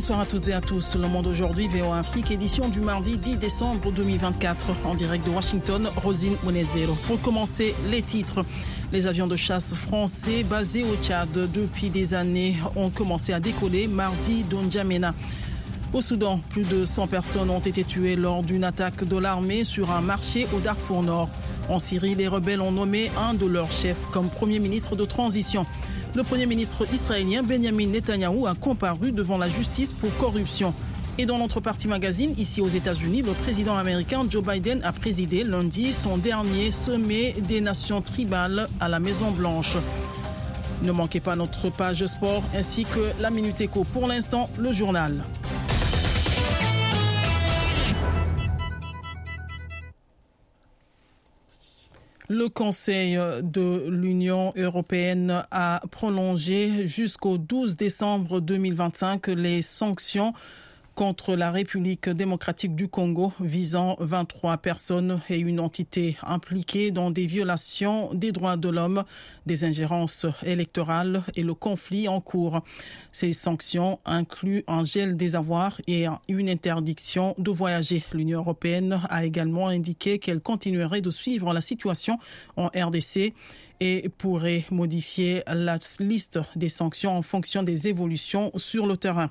Bonsoir à toutes et à tous. Le Monde aujourd'hui, VOA Afrique, édition du mardi 10 décembre 2024. En direct de Washington, Rosine Monezero. Pour commencer, les titres. Les avions de chasse français basés au Tchad depuis des années ont commencé à décoller mardi d'Njamena. Au Soudan, plus de 100 personnes ont été tuées lors d'une attaque de l'armée sur un marché au Darfour Nord. En Syrie, les rebelles ont nommé un de leurs chefs comme Premier ministre de transition. Le Premier ministre israélien Benjamin Netanyahou a comparu devant la justice pour corruption. Et dans notre partie magazine, ici aux États-Unis, le président américain Joe Biden a présidé lundi son dernier sommet des nations tribales à la Maison-Blanche. Ne manquez pas notre page sport ainsi que la Minute Éco. Pour l'instant, le journal. Le Conseil de l'Union européenne a prolongé jusqu'au 12 décembre 2025 les sanctions contre la République démocratique du Congo visant 23 personnes et une entité impliquées dans des violations des droits de l'homme, des ingérences électorales et le conflit en cours. Ces sanctions incluent un gel des avoirs et une interdiction de voyager. L'Union européenne a également indiqué qu'elle continuerait de suivre la situation en RDC et pourrait modifier la liste des sanctions en fonction des évolutions sur le terrain.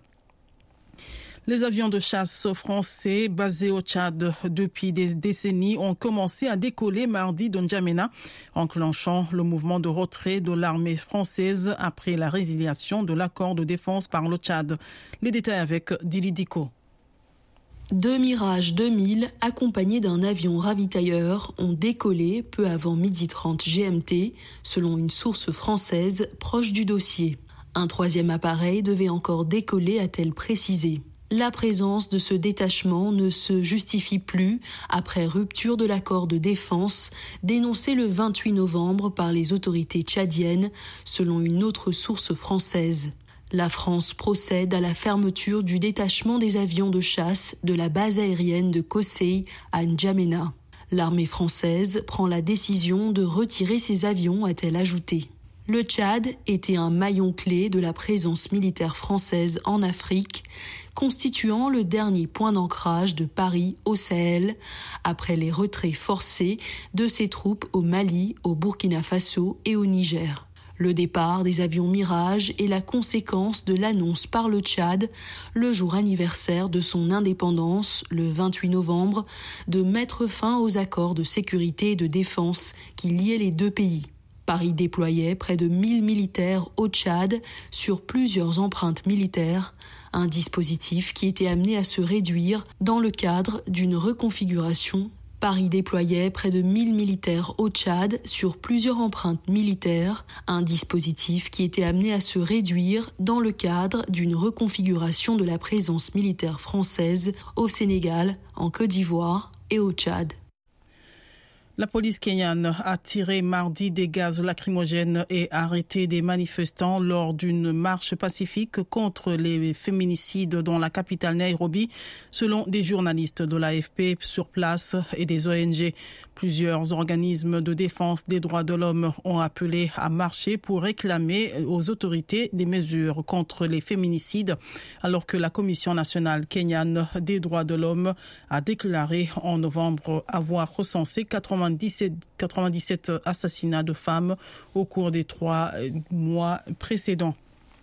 Les avions de chasse français basés au Tchad depuis des décennies ont commencé à décoller mardi d'Njamena, enclenchant le mouvement de retrait de l'armée française après la résiliation de l'accord de défense par le Tchad. Les détails avec Dili Diko. Deux Mirage 2000 accompagnés d'un avion ravitailleur ont décollé peu avant 12h30 GMT, selon une source française proche du dossier. Un troisième appareil devait encore décoller, a-t-elle précisé. La présence de ce détachement ne se justifie plus après rupture de l'accord de défense dénoncé le 28 novembre par les autorités tchadiennes, selon une autre source française. La France procède à la fermeture du détachement des avions de chasse de la base aérienne de Kosseï à N'Djamena. L'armée française prend la décision de retirer ses avions, a-t-elle ajouté. Le Tchad était un maillon clé de la présence militaire française en Afrique, constituant le dernier point d'ancrage de Paris au Sahel, après les retraits forcés de ses troupes au Mali, au Burkina Faso et au Niger. Le départ des avions Mirage est la conséquence de l'annonce par le Tchad, le jour anniversaire de son indépendance, le 28 novembre, de mettre fin aux accords de sécurité et de défense qui liaient les deux pays. Paris déployait près de 1000 militaires au Tchad sur plusieurs empreintes militaires, un dispositif qui était amené à se réduire dans le cadre d'une reconfiguration. Paris déployait près de 1000 militaires au Tchad sur plusieurs empreintes militaires, un dispositif qui était amené à se réduire dans le cadre d'une reconfiguration de la présence militaire française au Sénégal, en Côte d'Ivoire et au Tchad. La police kenyane a tiré mardi des gaz lacrymogènes et arrêté des manifestants lors d'une marche pacifique contre les féminicides dans la capitale Nairobi, selon des journalistes de l'AFP sur place et des ONG. Plusieurs organismes de défense des droits de l'homme ont appelé à marcher pour réclamer aux autorités des mesures contre les féminicides, alors que la Commission nationale kenyane des droits de l'homme a déclaré en novembre avoir recensé 97 assassinats de femmes au cours des 3 mois précédents.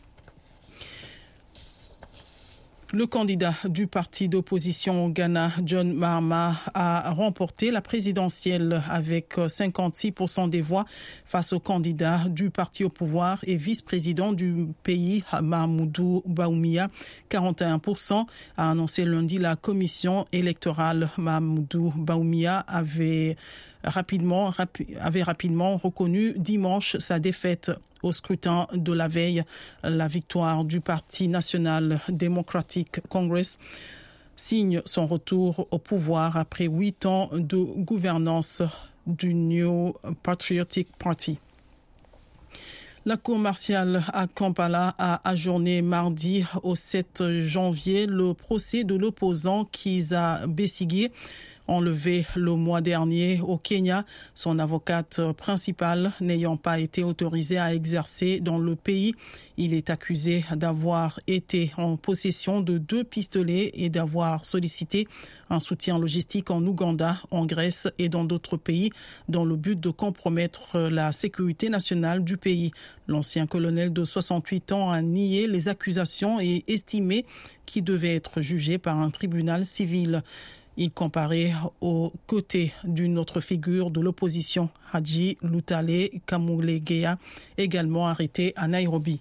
Le candidat du parti d'opposition au Ghana, John Mahama, a remporté la présidentielle avec 56% des voix face au candidat du parti au pouvoir et vice-président du pays, Mahamudu Bawumia, 41%, a annoncé lundi la commission électorale. Mahamudu Bawumia avait rapidement reconnu dimanche sa défaite au scrutin de la veille. La victoire du Parti National Democratic Congress signe son retour au pouvoir après 8 ans de gouvernance du New Patriotic Party. La Cour martiale à Kampala a ajourné mardi au 7 janvier le procès de l'opposant Kizza Besigye Enlevé le mois dernier au Kenya, son avocate principale n'ayant pas été autorisée à exercer dans le pays. Il est accusé d'avoir été en possession de 2 pistolets et d'avoir sollicité un soutien logistique en Ouganda, en Grèce et dans d'autres pays dans le but de compromettre la sécurité nationale du pays. L'ancien colonel de 68 ans a nié les accusations et estimé qu'il devait être jugé par un tribunal civil. Il comparait aux côtés d'une autre figure de l'opposition, Haji Lutale Kamulegea, également arrêté à Nairobi.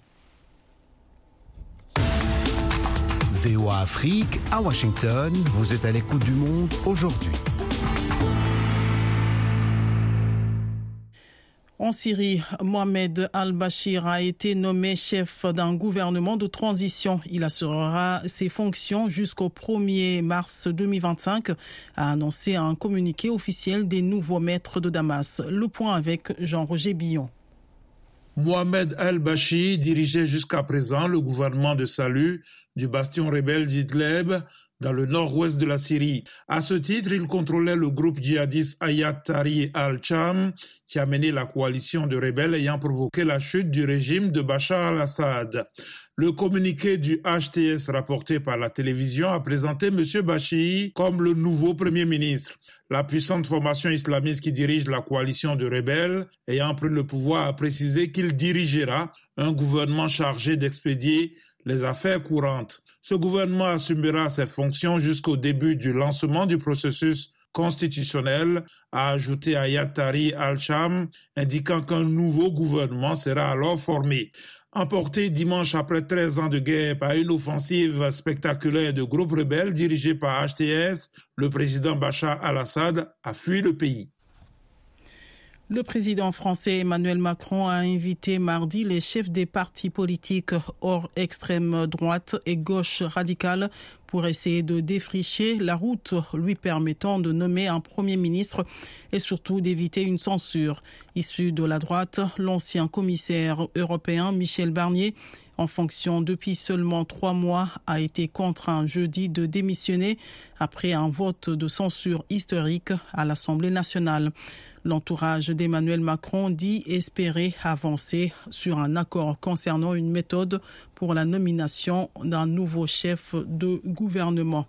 VOA Afrique, à Washington, vous êtes à l'écoute du monde aujourd'hui. En Syrie, Mohamed al-Bashir a été nommé chef d'un gouvernement de transition. Il assurera ses fonctions jusqu'au 1er mars 2025, a annoncé un communiqué officiel des nouveaux maîtres de Damas. Le point avec Jean-Roger Billon. Mohamed al-Bashir dirigeait jusqu'à présent le gouvernement de salut du bastion rebelle d'Idlib dans le nord-ouest de la Syrie. À ce titre, il contrôlait le groupe djihadiste Hayat Tahrir al-Sham qui a mené la coalition de rebelles ayant provoqué la chute du régime de Bachar al-Assad. Le communiqué du HTS rapporté par la télévision a présenté M. Bashir comme le nouveau Premier ministre. La puissante formation islamiste qui dirige la coalition de rebelles ayant pris le pouvoir a précisé qu'il dirigera un gouvernement chargé d'expédier les affaires courantes. Ce gouvernement assumera ses fonctions jusqu'au début du lancement du processus constitutionnel, a ajouté Hayat Tahrir al-Sham, indiquant qu'un nouveau gouvernement sera alors formé. Emporté dimanche après 13 ans de guerre par une offensive spectaculaire de groupes rebelles dirigés par HTS, le président Bachar al-Assad a fui le pays. Le président français Emmanuel Macron a invité mardi les chefs des partis politiques hors extrême droite et gauche radicale pour essayer de défricher la route lui permettant de nommer un Premier ministre et surtout d'éviter une censure. Issu de la droite, l'ancien commissaire européen Michel Barnier, en fonction depuis seulement 3 mois, a été contraint jeudi de démissionner après un vote de censure historique à l'Assemblée nationale. L'entourage d'Emmanuel Macron dit espérer avancer sur un accord concernant une méthode pour la nomination d'un nouveau chef de gouvernement.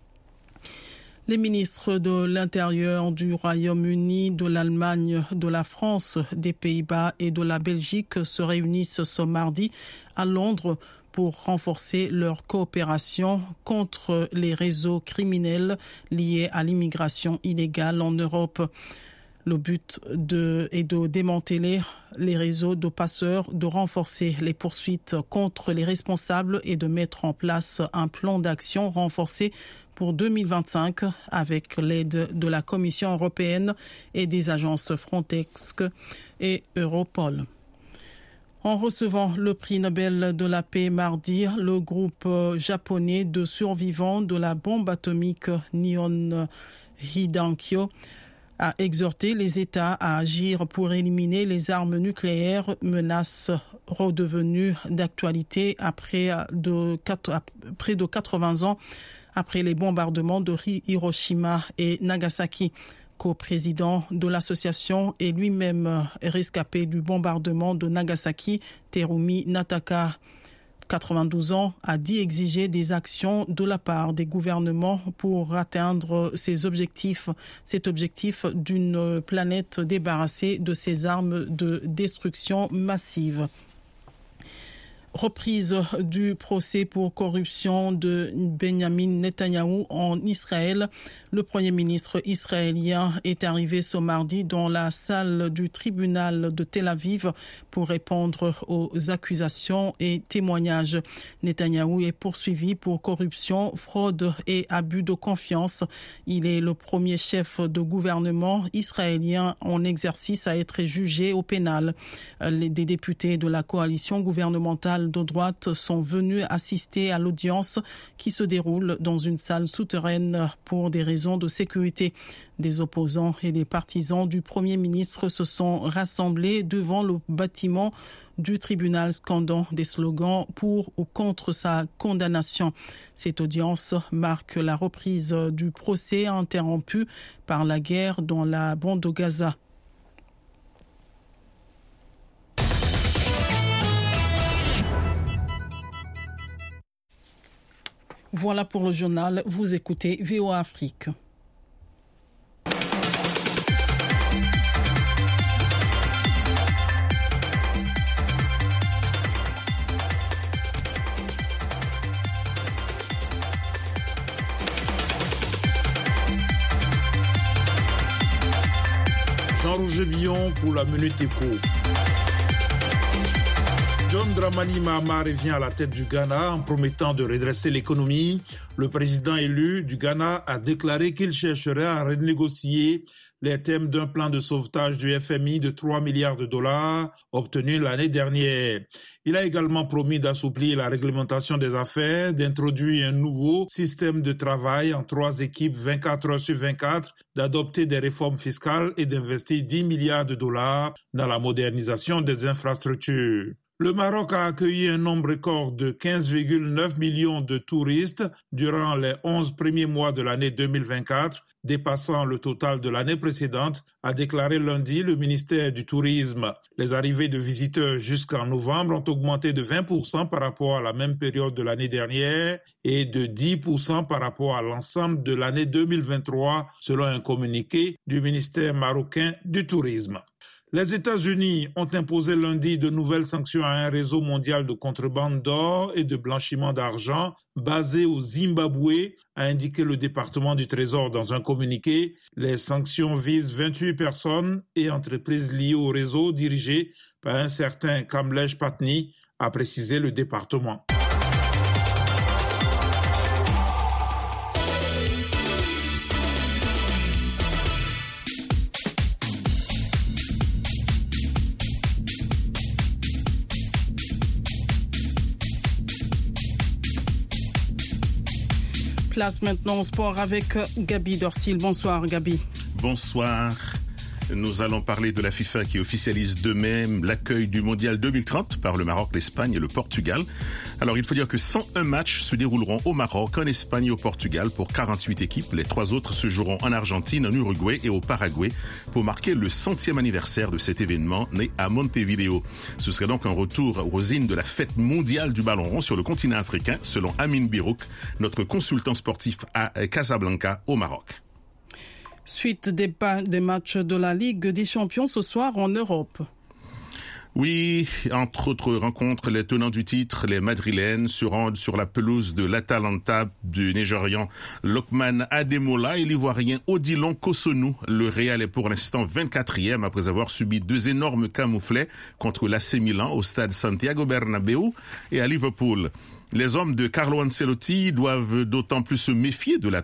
Les ministres de l'Intérieur du Royaume-Uni, de l'Allemagne, de la France, des Pays-Bas et de la Belgique se réunissent ce mardi à Londres pour renforcer leur coopération contre les réseaux criminels liés à l'immigration illégale en Europe. Le but est de démanteler les réseaux de passeurs, de renforcer les poursuites contre les responsables et de mettre en place un plan d'action renforcé pour 2025 avec l'aide de la Commission européenne et des agences Frontex et Europol. En recevant le prix Nobel de la paix mardi, le groupe japonais de survivants de la bombe atomique Nihon Hidankyo a exhorté les États à agir pour éliminer les armes nucléaires, menace redevenue d'actualité après près de 80 ans après les bombardements de Hiroshima et Nagasaki. Co-président de l'association et lui-même rescapé du bombardement de Nagasaki, Terumi Nataka, 92 ans, a dit exiger des actions de la part des gouvernements pour atteindre cet objectif d'une planète débarrassée de ses armes de destruction massive. Reprise du procès pour corruption de Benjamin Netanyahou en Israël. Le Premier ministre israélien est arrivé ce mardi dans la salle du tribunal de Tel Aviv pour répondre aux accusations et témoignages. Netanyahou est poursuivi pour corruption, fraude et abus de confiance. Il est le premier chef de gouvernement israélien en exercice à être jugé au pénal. Des députés de la coalition gouvernementale libérales de droite sont venus assister à l'audience qui se déroule dans une salle souterraine pour des raisons de sécurité. Des opposants et des partisans du Premier ministre se sont rassemblés devant le bâtiment du tribunal scandant des slogans pour ou contre sa condamnation. Cette audience marque la reprise du procès interrompu par la guerre dans la bande de Gaza. Voilà pour le journal. Vous écoutez VOA Afrique. Jean-Roger Billon pour la Minute Éco. John Dramani Mahama revient à la tête du Ghana en promettant de redresser l'économie. Le président élu du Ghana a déclaré qu'il chercherait à renégocier les termes d'un plan de sauvetage du FMI de 3 milliards de dollars obtenu l'année dernière. Il a également promis d'assouplir la réglementation des affaires, d'introduire un nouveau système de travail en 3 équipes 24 heures sur 24, d'adopter des réformes fiscales et d'investir 10 milliards de dollars dans la modernisation des infrastructures. Le Maroc a accueilli un nombre record de 15,9 millions de touristes durant les 11 premiers mois de l'année 2024, dépassant le total de l'année précédente, a déclaré lundi le ministère du Tourisme. Les arrivées de visiteurs jusqu'en novembre ont augmenté de 20% par rapport à la même période de l'année dernière et de 10% par rapport à l'ensemble de l'année 2023, selon un communiqué du ministère marocain du Tourisme. Les États-Unis ont imposé lundi de nouvelles sanctions à un réseau mondial de contrebande d'or et de blanchiment d'argent basé au Zimbabwe, a indiqué le département du Trésor dans un communiqué. Les sanctions visent 28 personnes et entreprises liées au réseau dirigé par un certain Kamlesh Patni, a précisé le département. Place maintenant au sport avec Gabi Dorsil. Bonsoir Gabi. Bonsoir. Nous allons parler de la FIFA qui officialise demain l'accueil du Mondial 2030 par le Maroc, l'Espagne et le Portugal. Alors, il faut dire que 101 matchs se dérouleront au Maroc, en Espagne et au Portugal pour 48 équipes. Les 3 autres se joueront en Argentine, en Uruguay et au Paraguay pour marquer le 100e anniversaire de cet événement né à Montevideo. Ce serait donc un retour aux hymnes de la fête mondiale du ballon rond sur le continent africain, selon Amin Birouk, notre consultant sportif à Casablanca, au Maroc. Suite des matchs de la Ligue des Champions ce soir en Europe. Oui, entre autres rencontres, les tenants du titre, les Madrilènes, se rendent sur la pelouse de l'Atalanta du Nigérian Lokman Ademola et l'Ivoirien Odilon Kosonou. Le Real est pour l'instant 24e après avoir subi 2 énormes camouflets contre l'AC Milan au stade Santiago Bernabéu et à Liverpool. Les hommes de Carlo Ancelotti doivent d'autant plus se méfier de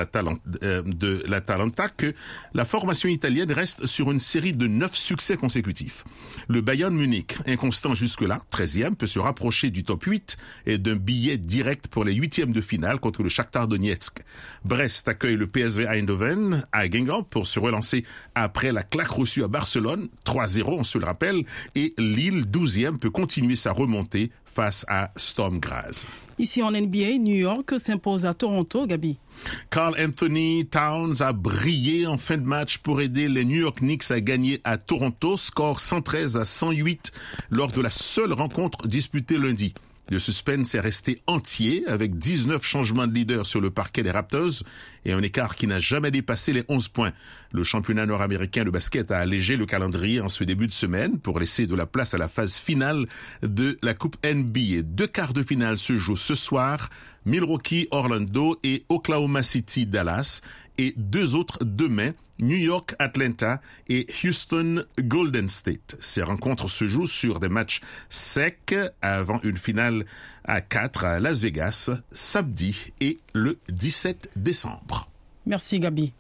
l'Atalanta que la formation italienne reste sur une série de 9 succès consécutifs. Le Bayern Munich, inconstant jusque-là, 13e, peut se rapprocher du top 8 et d'un billet direct pour les 8e de finale contre le Shakhtar Donetsk. Brest accueille le PSV Eindhoven à Guingamp pour se relancer après la claque reçue à Barcelone, 3-0 on se le rappelle, et Lille, 12e, peut continuer sa remontée face à Storm Graz. Ici en NBA, New York s'impose à Toronto, Gabi. Karl Anthony Towns a brillé en fin de match pour aider les New York Knicks à gagner à Toronto, score 113-108 lors de la seule rencontre disputée lundi. Le suspense est resté entier avec 19 changements de leader sur le parquet des Raptors et un écart qui n'a jamais dépassé les 11 points. Le championnat nord-américain de basket a allégé le calendrier en ce début de semaine pour laisser de la place à la phase finale de la Coupe NBA. 2 quarts de finale se jouent ce soir, Milwaukee, Orlando et Oklahoma City, Dallas, et 2 autres demain, New York, Atlanta et Houston, Golden State. Ces rencontres se jouent sur des matchs secs avant une finale à 4 à Las Vegas, samedi et le 17 décembre. Merci Gabi.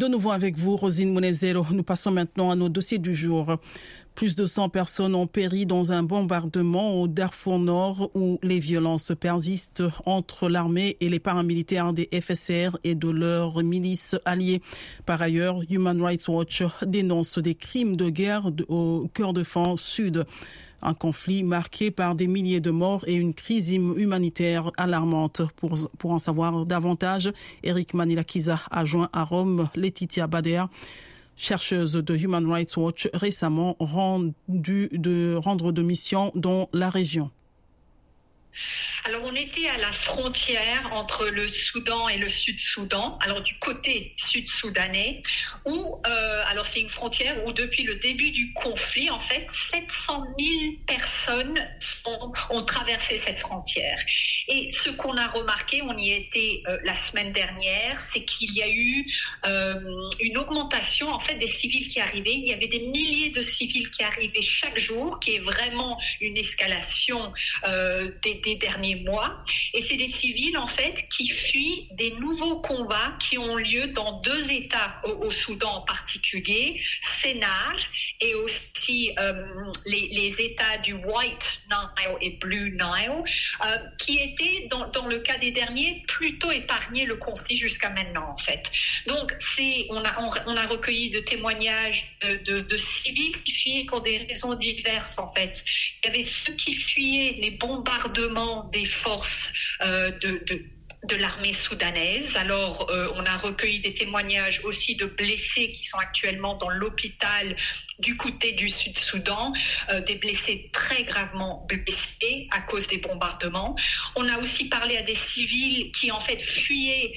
De nouveau avec vous, Rosine Munezero. Nous passons maintenant à nos dossiers du jour. Plus de 100 personnes ont péri dans un bombardement au Darfour Nord où les violences persistent entre l'armée et les paramilitaires des FSR et de leurs milices alliées. Par ailleurs, Human Rights Watch dénonce des crimes de guerre au Kordofan Sud. Un conflit marqué par des milliers de morts et une crise humanitaire alarmante. Pour en savoir davantage, Eric Manilakiza a joint à Rome Laetitia Bader, chercheuse de Human Rights Watch, récemment rendre de mission dans la région. Alors on était à la frontière entre le Soudan et le Sud-Soudan, alors du côté sud-soudanais, où alors c'est une frontière où depuis le début du conflit, en fait, 700 000 personnes ont traversé cette frontière. Et ce qu'on a remarqué, on y était la semaine dernière, c'est qu'il y a eu une augmentation en fait des civils qui arrivaient. Il y avait des milliers de civils qui arrivaient chaque jour, qui est vraiment une escalation des derniers mois. Et c'est des civils, en fait, qui fuient des nouveaux combats qui ont lieu dans deux États au Soudan en particulier, Sennar et aussi les États du White Nile et Blue Nile, qui étaient, dans le cas des derniers, plutôt épargnés le conflit jusqu'à maintenant, en fait. Donc, on a recueilli de témoignages de civils qui fuyaient pour des raisons diverses, en fait. Il y avait ceux qui fuyaient les bombardements des forces de l'armée soudanaise. Alors, on a recueilli des témoignages aussi de blessés qui sont actuellement dans l'hôpital du côté du Sud-Soudan, des blessés très gravement blessés à cause des bombardements. On a aussi parlé à des civils qui, en fait, fuyaient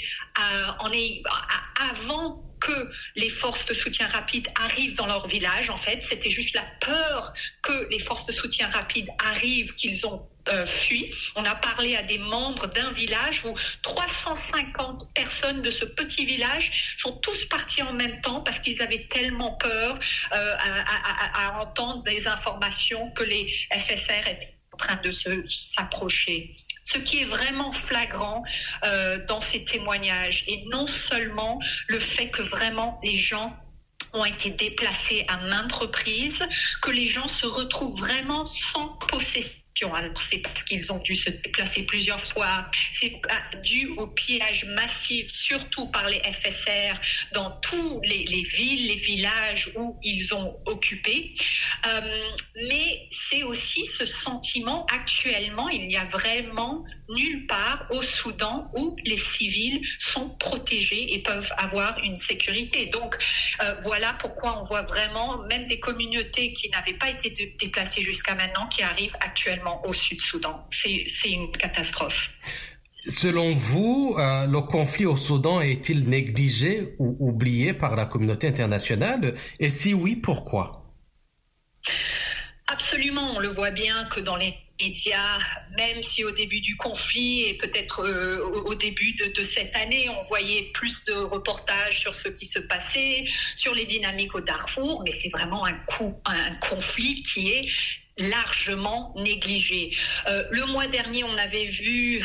avant que les forces de soutien rapide arrivent dans leur village. En fait, c'était juste la peur que les forces de soutien rapide arrivent qu'ils ont fui. On a parlé à des membres d'un village où 350 personnes de ce petit village sont tous partis en même temps parce qu'ils avaient tellement peur à entendre des informations que les FSR étaient en train de s'approcher. Ce qui est vraiment flagrant dans ces témoignages, et non seulement le fait que vraiment les gens ont été déplacés à maintes reprises, que les gens se retrouvent vraiment sans possession. Alors, c'est parce qu'ils ont dû se déplacer plusieurs fois. C'est dû au pillage massif, surtout par les FSR, dans tous les villes, les villages où ils ont occupé. Mais c'est aussi ce sentiment, actuellement, il n'y a vraiment nulle part au Soudan où les civils sont protégés et peuvent avoir une sécurité. Donc, voilà pourquoi on voit vraiment même des communautés qui n'avaient pas été déplacées jusqu'à maintenant qui arrivent actuellement au Sud-Soudan. C'est une catastrophe. Selon vous, le conflit au Soudan est-il négligé ou oublié par la communauté internationale? Et si oui, pourquoi? Absolument, on le voit bien que dans les médias, même si au début du conflit et peut-être au début de cette année, on voyait plus de reportages sur ce qui se passait, sur les dynamiques au Darfour, mais c'est vraiment un conflit qui est largement négligé. Le mois dernier, on avait vu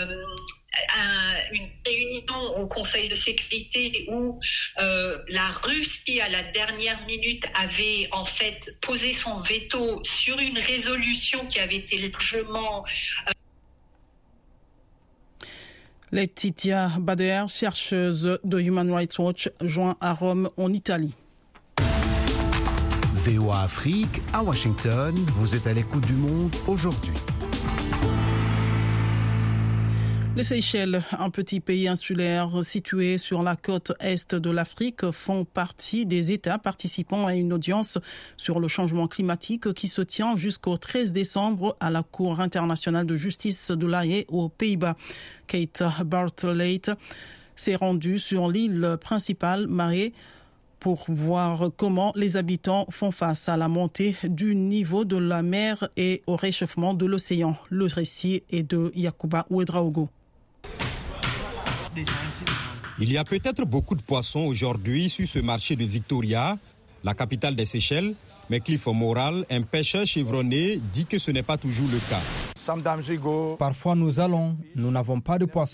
une réunion au Conseil de sécurité où la Russie, à la dernière minute, avait en fait posé son veto sur une résolution qui avait été largement... Laetitia Bader, chercheuse de Human Rights Watch, joint à Rome, en Italie. VOA Afrique, à Washington, vous êtes à l'écoute du monde aujourd'hui. Les Seychelles, un petit pays insulaire situé sur la côte est de l'Afrique, font partie des États participant à une audience sur le changement climatique qui se tient jusqu'au 13 décembre à la Cour internationale de justice de La Haye aux Pays-Bas. Kate Bartlett s'est rendue sur l'île principale, Mahé, pour voir comment les habitants font face à la montée du niveau de la mer et au réchauffement de l'océan. Le récit est de Yacouba Ouedraogo. Il y a peut-être beaucoup de poissons aujourd'hui sur ce marché de Victoria, la capitale des Seychelles, mais Cliff Moral, un pêcheur chevronné, dit que ce n'est pas toujours le cas. Parfois nous allons, nous n'avons pas de poissons.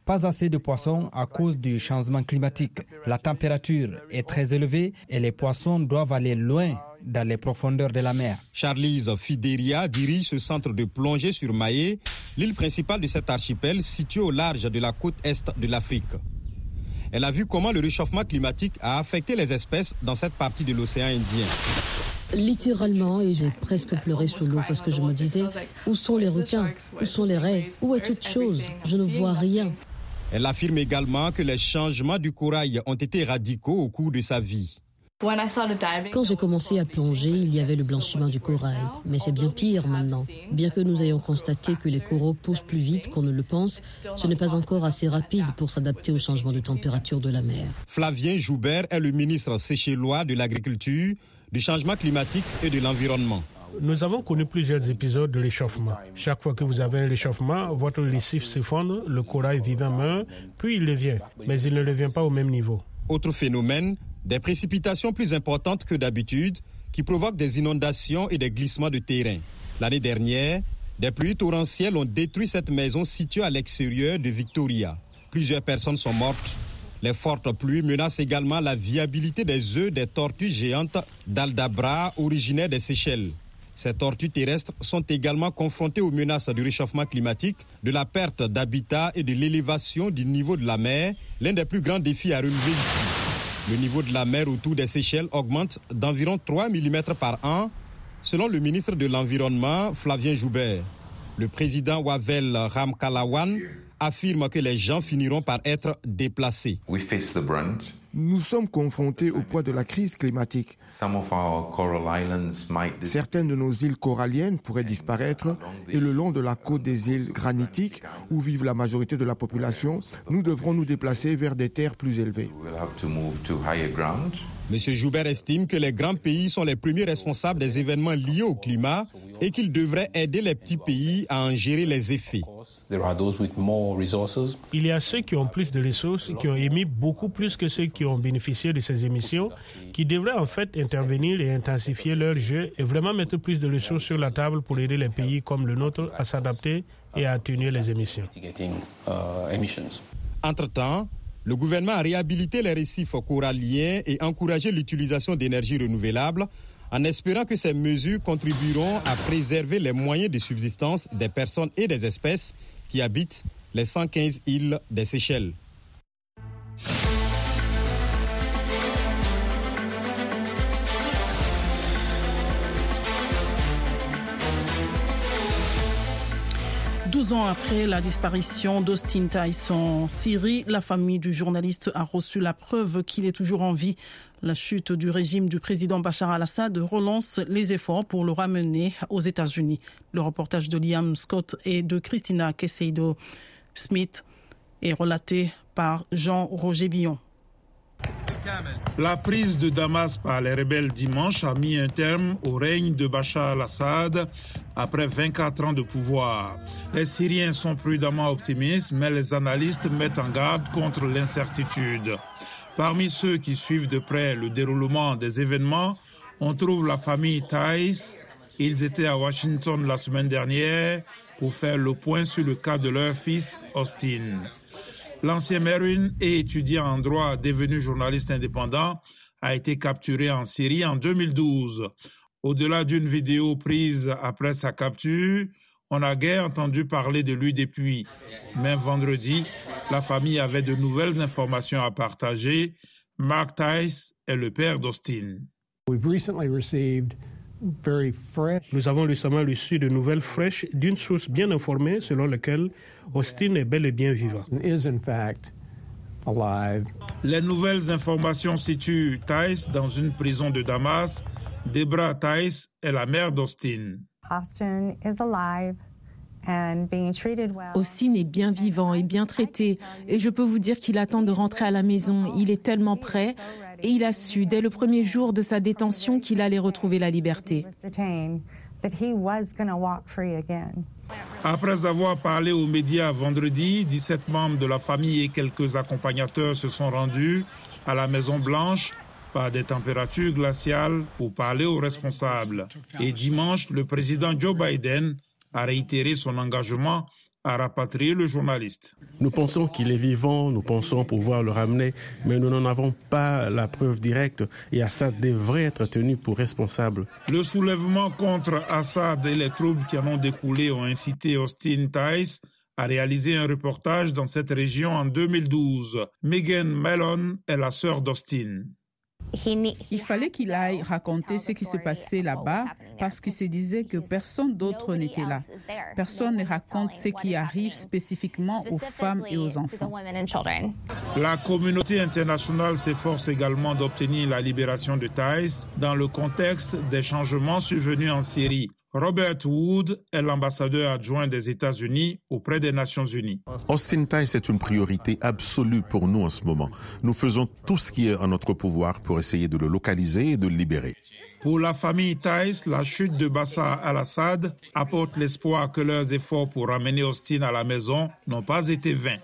Pas assez de poissons à cause du changement climatique. La température est très élevée et les poissons doivent aller loin dans les profondeurs de la mer. Charlize Fideria dirige ce centre de plongée sur Mahé, l'île principale de cet archipel située au large de la côte est de l'Afrique. Elle a vu comment le réchauffement climatique a affecté les espèces dans cette partie de l'océan Indien. Littéralement, et j'ai presque pleuré sous l'eau parce que je me disais, où sont les requins? Où sont les raies? Où est toute chose? Je ne vois rien. Elle affirme également que les changements du corail ont été radicaux au cours de sa vie. Quand j'ai commencé à plonger, il y avait le blanchiment du corail. Mais c'est bien pire maintenant. Bien que nous ayons constaté que les coraux poussent plus vite qu'on ne le pense, ce n'est pas encore assez rapide pour s'adapter au changement de température de la mer. Flavien Joubert est le ministre séchellois de l'Agriculture, du changement climatique et de l'environnement. Nous avons connu plusieurs épisodes de réchauffement. Chaque fois que vous avez un réchauffement, votre récif s'effondre, le corail vivant meurt, puis il revient. Mais il ne revient pas au même niveau. Autre phénomène, des précipitations plus importantes que d'habitude qui provoquent des inondations et des glissements de terrain. L'année dernière, des pluies torrentielles ont détruit cette maison située à l'extérieur de Victoria. Plusieurs personnes sont mortes. Les fortes pluies menacent également la viabilité des œufs des tortues géantes d'Aldabra, originaires des Seychelles. Ces tortues terrestres sont également confrontées aux menaces du réchauffement climatique, de la perte d'habitat et de l'élévation du niveau de la mer, l'un des plus grands défis à relever ici. Le niveau de la mer autour des Seychelles augmente d'environ 3 mm par an, selon le ministre de l'Environnement, Flavien Joubert. Le président Wavel Ramkalawan affirme que les gens finiront par être déplacés. Nous sommes confrontés au poids de la crise climatique. Certaines de nos îles coralliennes pourraient disparaître et le long de la côte des îles granitiques, où vivent la majorité de la population, nous devrons nous déplacer vers des terres plus élevées. M. Joubert estime que les grands pays sont les premiers responsables des événements liés au climat et qu'ils devraient aider les petits pays à en gérer les effets. Il y a ceux qui ont plus de ressources, qui ont émis beaucoup plus que ceux qui ont bénéficié de ces émissions, qui devraient en fait intervenir et intensifier leur jeu et vraiment mettre plus de ressources sur la table pour aider les pays comme le nôtre à s'adapter et à atténuer les émissions. Entre-temps, le gouvernement a réhabilité les récifs coralliens et encouragé l'utilisation d'énergies renouvelables en espérant que ces mesures contribueront à préserver les moyens de subsistance des personnes et des espèces qui habitent les 115 îles des Seychelles. Douze ans après la disparition d'Austin Tice en Syrie, la famille du journaliste a reçu la preuve qu'il est toujours en vie. La chute du régime du président Bachar al-Assad relance les efforts pour le ramener aux États-Unis. Le reportage de Liam Scott et de Christina Queseido-Smith est relaté par Jean-Roger Billon. La prise de Damas par les rebelles dimanche a mis un terme au règne de Bachar al-Assad après 24 ans de pouvoir. Les Syriens sont prudemment optimistes, mais les analystes mettent en garde contre l'incertitude. Parmi ceux qui suivent de près le déroulement des événements, on trouve la famille Tice. Ils étaient à Washington la semaine dernière pour faire le point sur le cas de leur fils Austin. L'ancien Marine et étudiant en droit devenu journaliste indépendant a été capturé en Syrie en 2012. Au-delà d'une vidéo prise après sa capture, on n'a guère entendu parler de lui depuis. Mais vendredi, la famille avait de nouvelles informations à partager. Mark Tice est le père d'Austin. Nous avons récemment reçu de nouvelles fraîches d'une source bien informée selon laquelle Austin est bel et bien vivant. Les nouvelles informations situent Tice dans une prison de Damas. Debra Tice est la mère d'Austin. Austin est bien vivant et bien traité et je peux vous dire qu'il attend de rentrer à la maison. Il est tellement prêt et il a su dès le premier jour de sa détention qu'il allait retrouver la liberté. Après avoir parlé aux médias vendredi, 17 membres de la famille et quelques accompagnateurs se sont rendus à la Maison-Blanche par des températures glaciales pour parler aux responsables. Et dimanche, le président Joe Biden a réitéré son engagement a rapatrié le journaliste. Nous pensons qu'il est vivant, nous pensons pouvoir le ramener, mais nous n'en avons pas la preuve directe et Assad devrait être tenu pour responsable. Le soulèvement contre Assad et les troubles qui en ont découlé ont incité Austin Tice à réaliser un reportage dans cette région en 2012. Megan Mellon est la sœur d'Austin. Il fallait qu'il aille raconter ce qui se passait là-bas parce qu'il se disait que personne d'autre n'était là. Personne ne raconte ce qui arrive spécifiquement aux femmes et aux enfants. La communauté internationale s'efforce également d'obtenir la libération de Tice dans le contexte des changements survenus en Syrie. Robert Wood est l'ambassadeur adjoint des États-Unis auprès des Nations Unies. Austin Tice est une priorité absolue pour nous en ce moment. Nous faisons tout ce qui est en notre pouvoir pour essayer de le localiser et de le libérer. Pour la famille Tice, la chute de Bachar al-Assad apporte l'espoir que leurs efforts pour ramener Austin à la maison n'ont pas été vains.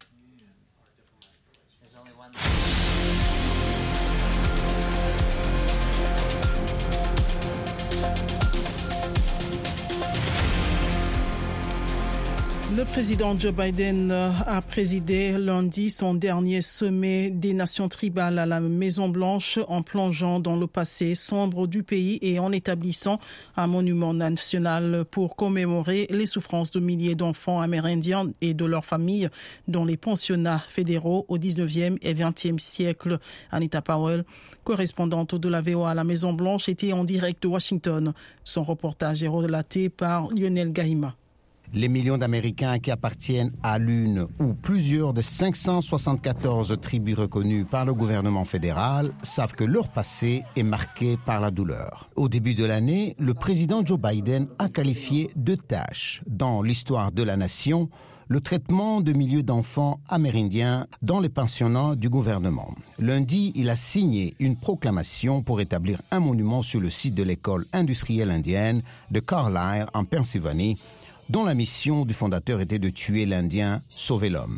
Le président Joe Biden a présidé lundi son dernier sommet des nations tribales à la Maison-Blanche en plongeant dans le passé sombre du pays et en établissant un monument national pour commémorer les souffrances de milliers d'enfants amérindiens et de leurs familles dans les pensionnats fédéraux au 19e et 20e siècle. Anita Powell, correspondante de la VOA à la Maison-Blanche, était en direct de Washington. Son reportage est relaté par Lionel Gahima. Les millions d'Américains qui appartiennent à l'une ou plusieurs des 574 tribus reconnues par le gouvernement fédéral savent que leur passé est marqué par la douleur. Au début de l'année, le président Joe Biden a qualifié de tâche dans l'histoire de la nation le traitement de milliers d'enfants amérindiens dans les pensionnats du gouvernement. Lundi, il a signé une proclamation pour établir un monument sur le site de l'école industrielle indienne de Carlisle en Pennsylvanie, dont la mission du fondateur était de tuer l'Indien, sauver l'homme.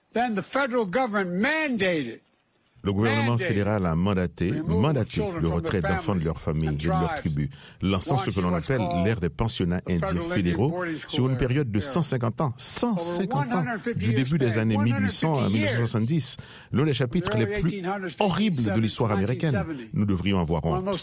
Le gouvernement fédéral a mandaté le retrait d'enfants de leur famille et de leur tribu, lançant ce que l'on appelle l'ère des pensionnats indiens fédéraux sur une période de 150 ans, du début des années 1800 à 1970, l'un des chapitres les plus horribles de l'histoire américaine. Nous devrions avoir honte.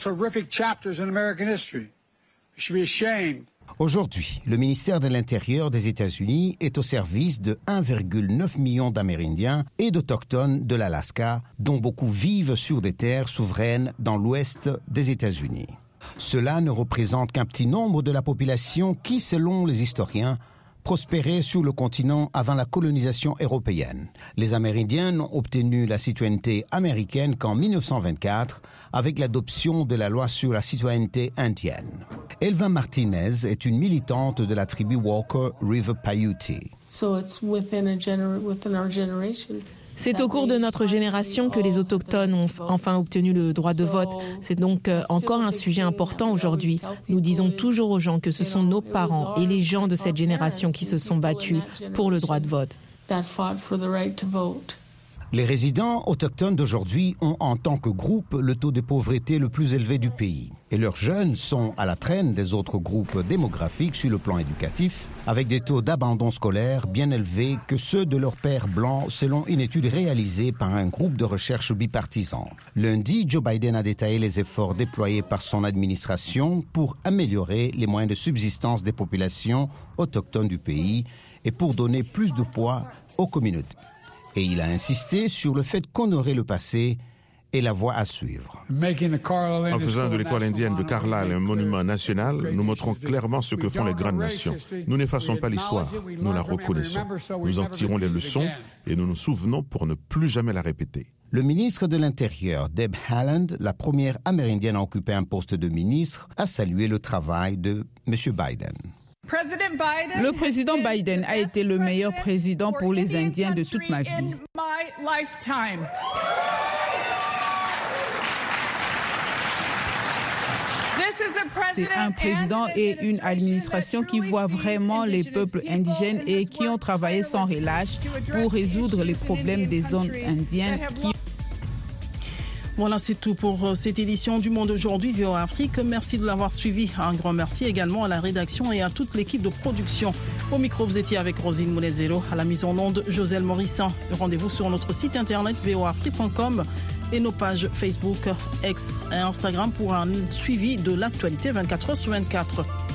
Aujourd'hui, le ministère de l'Intérieur des États-Unis est au service de 1,9 million d'Amérindiens et d'Autochtones de l'Alaska, dont beaucoup vivent sur des terres souveraines dans l'ouest des États-Unis. Cela ne représente qu'un petit nombre de la population qui, selon les historiens, prospérait sur le continent avant la colonisation européenne. Les Amérindiens n'ont obtenu la citoyenneté américaine qu'en 1924 avec l'adoption de la loi sur la citoyenneté indienne. Elva Martinez est une militante de la tribu Walker River Paiute. C'est au cours de notre génération que les Autochtones ont enfin obtenu le droit de vote. C'est donc encore un sujet important aujourd'hui. Nous disons toujours aux gens que ce sont nos parents et les gens de cette génération qui se sont battus pour le droit de vote. Les résidents autochtones d'aujourd'hui ont en tant que groupe le taux de pauvreté le plus élevé du pays. Et leurs jeunes sont à la traîne des autres groupes démographiques sur le plan éducatif, avec des taux d'abandon scolaire bien élevés que ceux de leurs pères blancs, selon une étude réalisée par un groupe de recherche bipartisan. Lundi, Joe Biden a détaillé les efforts déployés par son administration pour améliorer les moyens de subsistance des populations autochtones du pays et pour donner plus de poids aux communautés. Et il a insisté sur le fait qu'honorer le passé est la voie à suivre. En faisant de l'école indienne de Carlisle un monument national, nous montrons clairement ce que font les grandes nations. Nous n'effaçons pas l'histoire, nous la reconnaissons. Nous en tirons les leçons et nous nous souvenons pour ne plus jamais la répéter. Le ministre de l'Intérieur, Deb Haaland, la première amérindienne à occuper un poste de ministre, a salué le travail de M. Biden. Le président Biden a été le meilleur président pour les Indiens de toute ma vie. C'est un président et une administration qui voient vraiment les peuples indigènes et qui ont travaillé sans relâche pour résoudre les problèmes des zones indiennes. Voilà, c'est tout pour cette édition du Monde aujourd'hui, VOA Afrique. Merci de l'avoir suivi. Un grand merci également à la rédaction et à toute l'équipe de production. Au micro, vous étiez avec Rosine Moulezelo, à la mise en onde, Joselle Morissan. Rendez-vous sur notre site internet voafrique.com et nos pages Facebook, X et Instagram pour un suivi de l'actualité 24h sur 24.